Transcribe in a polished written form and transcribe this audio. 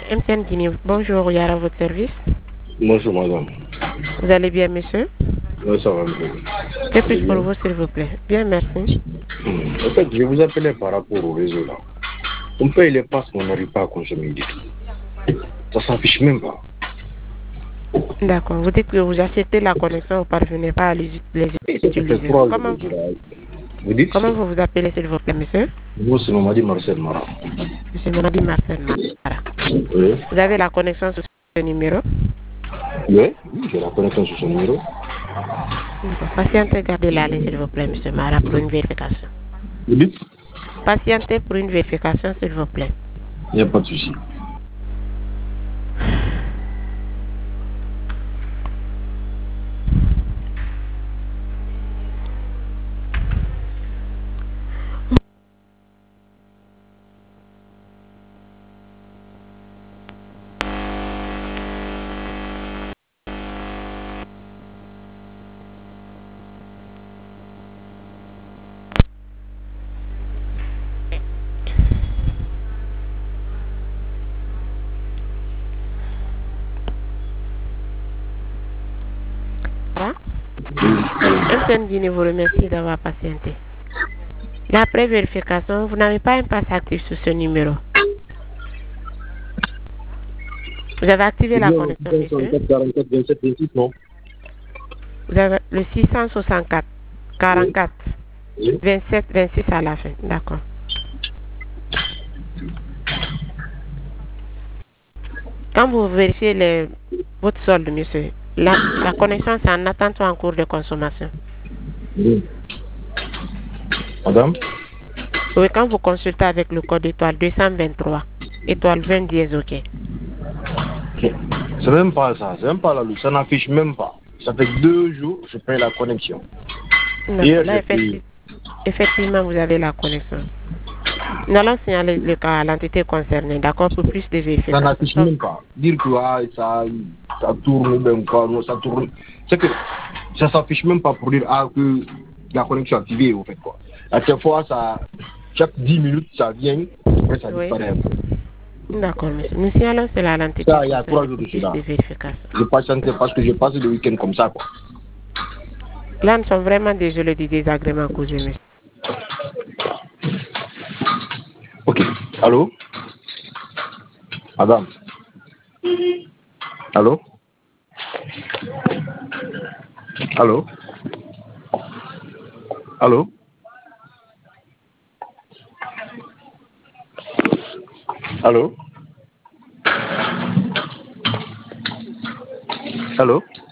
MTN Guinée, bonjour, Yara, à votre service. Bonjour madame. Vous allez bien, monsieur? Oui, ça va un peu. Que Vous allez puis-je pour bien? vous, s'il vous plaît? Bien, merci. En fait, je vous appelais par rapport au réseau là. On paye les passes, mais on n'arrive pas à consommer du tout. Ça s'affiche même pas. D'accord. Vous dites que vous achetez la connexion, vous ne parvenez pas à les Et ça fait utiliser. 3 jours déjà. Vous dites? Comment vous vous appelez, s'il vous plaît, monsieur? Moi, c'est Mamadi Marcel Mara. Monsieur Mamadi Marcel Mara. Oui. Vous avez la connexion sur ce numéro? Oui, j'ai la connexion sur ce numéro. D'accord. Patientez, gardez la ligne, s'il vous plaît, monsieur Mara, pour une vérification. Vous dites? Patientez pour une vérification, s'il vous plaît. Il n'y a pas de souci. MTN Guinée vous remercie d'avoir patienté. Après vérification, vous n'avez pas un pass actif sur ce numéro. Vous avez activé la connexion, monsieur. 44, 27, 26, non? Vous avez le 664 44 Oui. 27 26 à la fin. D'accord. Quand vous vérifiez votre solde, monsieur, la connexion c'est en attente ou en cours de consommation. Oui. Madame? Oui, quand vous consultez avec le code étoile 223, étoile 20 dièse, ok. C'est même pas ça, c'est même pas la louche, ça n'affiche même pas. Ça fait 2 jours que je paye la connexion. D'accord. Hier, Là, j'ai payé. effectivement, vous avez la connexion. Nous allons signaler le cas à l'entité concernée, d'accord, pour plus de Ça vérifications. n'affiche même pas. Dire que ça tourne même quoi, non, ça tourne. C'est que ça s'affiche même pas pour dire que la connexion est activée, au fait quoi. À chaque fois, chaque 10 minutes, ça vient, après ça Oui. disparaît. D'accord, monsieur. Nous signalons cela à l'entité Ça, il y a 3 concernée jours pour de plus cela. de vérifications. Je patiente parce que j'ai passé le week-end comme ça, quoi. Là, nous sommes vraiment désolés du désagrément causé, monsieur. Ok. Allô? Madame? Allô? Allô? Allô? Allô? Allô?